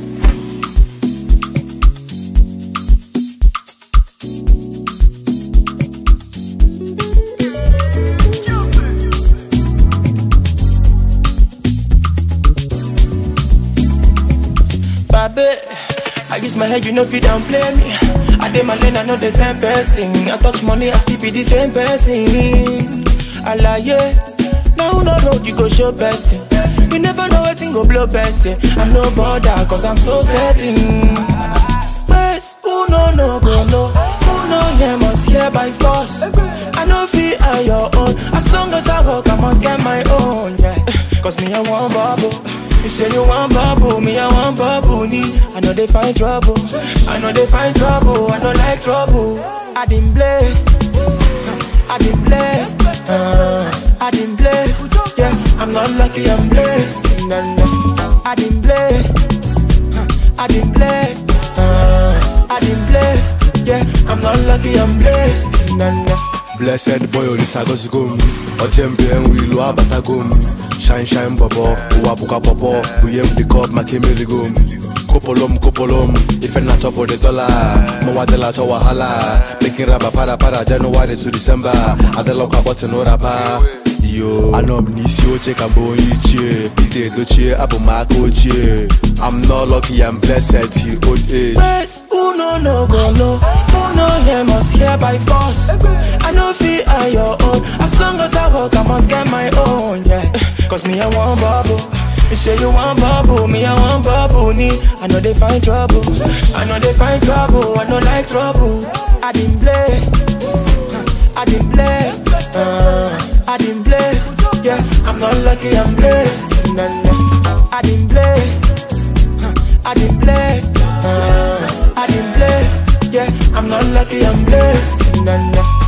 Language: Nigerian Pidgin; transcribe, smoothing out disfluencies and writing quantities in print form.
Baby, I use my head, you know, if you don't play me. I did my lane, I know the same person. I touch money, I still be the same person. I lie, yeah. Now no road, you go show person. You never know what thing go blow person. I know bother, cause I'm so certain. Yes, who no go no. Who no yeah must hear by force. I know feel on your own. As long as I work, I must get my own, yeah. Cause me, I want bubble. You say you want bubble, me I want bubble. I know they find trouble. I know they find trouble. I don't like trouble. I been blessed. I been blessed. I been blessed. Yeah, I'm not lucky, I'm blessed. I been blessed. I been blessed. I been blessed. Yeah, I'm not lucky, I'm blessed. Blessed boy, Olisagos gum. Ojembe we lo abata gum. Shine bobo, uwabuka popo. We have the cup, makimili gum. Kopolom. If I'm not top for the dollar, Mawatela to Wahala. Making rubber para January to December. Adela Kabot no rapper. Yo, I know Nisio check and boy cheer. Pite doche, Abu Marco cheer. I'm not lucky, I'm blessed till old age. Yes, who no go no. Who no yeah must hear by force. I know feel on your own. As long as I work, I must get my own, yeah. Cause me I want bubble. You say you want bubble, me I want bubble. I know they find trouble. I know they find trouble. I don't like trouble. I been blessed. I been blessed. I been blessed. Yeah, I'm not lucky, I'm blessed. I been blessed. I been blessed. I been blessed. Yeah, I'm not lucky, I'm blessed.